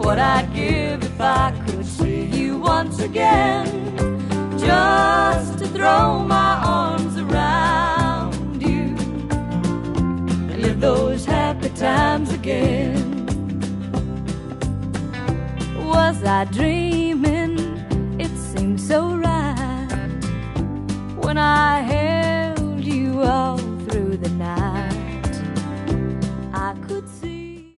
what I'd give if I could see you once again, just to throw my arms around you and live those happy times again. Was I dreaming? It seemed so right when I held